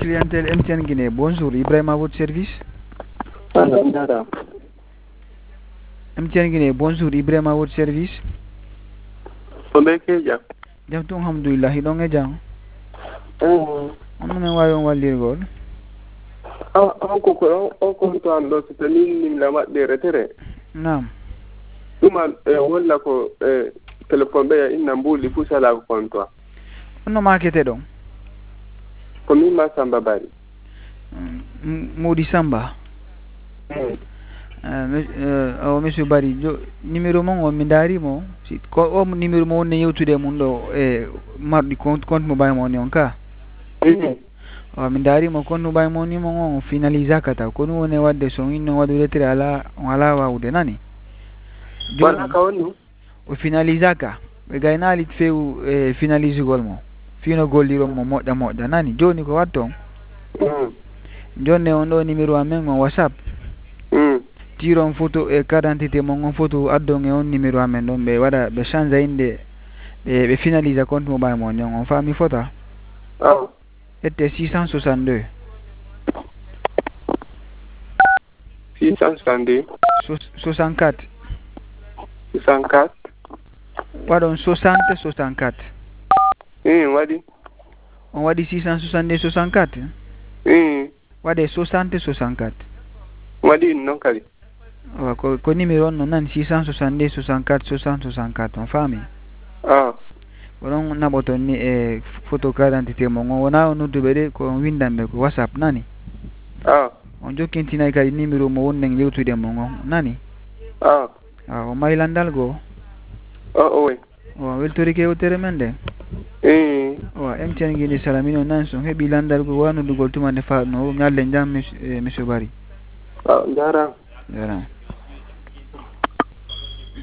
clientèle MTN Guinée. Bonjour, Ibrahim à votre service. MTN Guinée, bonjour, Ibrahim à votre service. Jam tung alhamdulillah, hidong e jang. Amna wayo walir gol. ko to am do to nim la ma de retere. Naam. Tuma wala ko telephone be inna mbuli pusala ko konto. No market don. Ko mi ma samba bari. Modi Samba. Monsieur Bari, numéro mon mi dari mo si ko o numéro mo ne yewtude mun do mardi compte mobile money on ka. Mi dari mo compte mobile money mo finaliser kata ko no ne wadde so inno wadu letre ala wawde nani. Wala ka woni o finaliser ka be gaynalit few finaliser gol mo fino golliro mo modda nani joni ko watton jonne on do numéro amen on WhatsApp tiron photo e carte d'identité mon photo addon e on numéro amen don be wada be change inde be finaliser compte mobile mon on fami photo était 662 64 wadon 64 wadi on wadi 662 64 wade 64 wadi non kali ko numéro non nan 662 64 64 on fami wonon naboto ni photo carte d'identité mo wona on dubede ko windambe ko WhatsApp nani on jokkintina kadi numéro mo wonnen yewtude mo nani o maylandal go oui weltorike wotere men de MTN Guinée salamino nan son hebi landal go wanu dugol tumande fa no nyalle jam monsieur Bari jara